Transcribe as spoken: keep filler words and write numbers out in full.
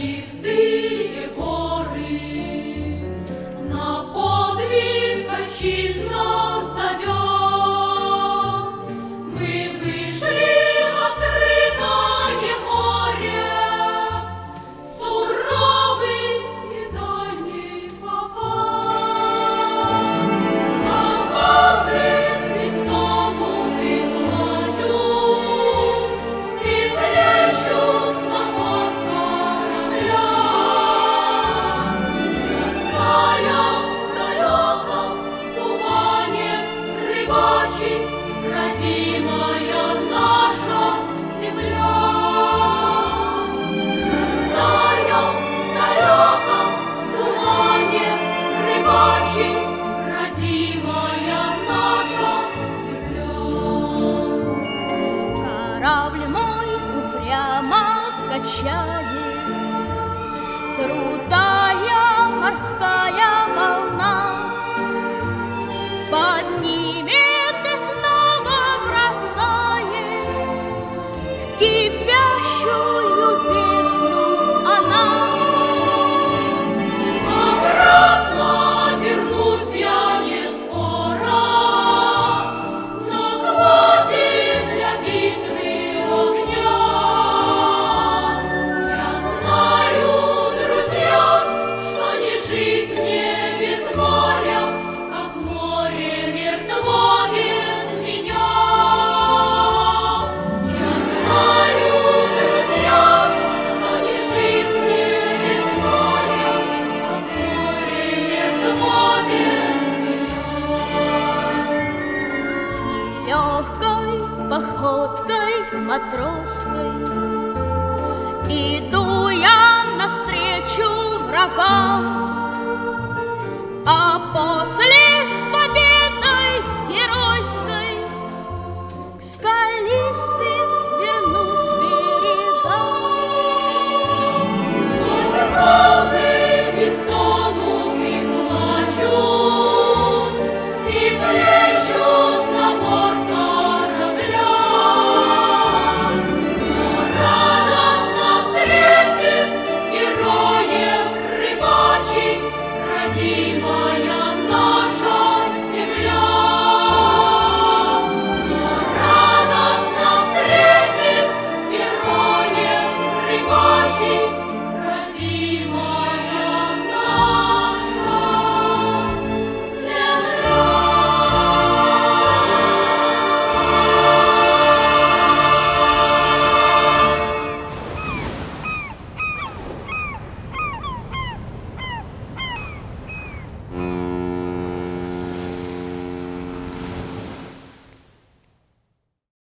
скалистые горы, на подвиг отчизна зовет. Мы вышли в открытое море, суровый и дальний поход. А волны и стонут, и плачут, и плещут на борт корабля. Растаял в далеком тумане рыбачий родимая наша земля. Растаял в далеком тумане рыбачий родимая наша земля. Корабль мой упрямо качает крутая морская волна, поднимет и снова бросает в кипящую бездну она. Обратно вернусь я не скоро, но хватит для битвы огня. Я знаю, друзья, что не жить мне без моря, как море мертво без меня. Я знаю, друзья, что не жить мне без моря, как море мертво без меня. Нелегкой походкой матросской иду я навстречу врагам, а после с победой геройской к скалистым вернусь берегам. Хоть волны и стонут, и плачут, и плещут на борт корабля, но радостно встретит героев рыбачий родимая наша земля. Но радостно встретит героев рыбачий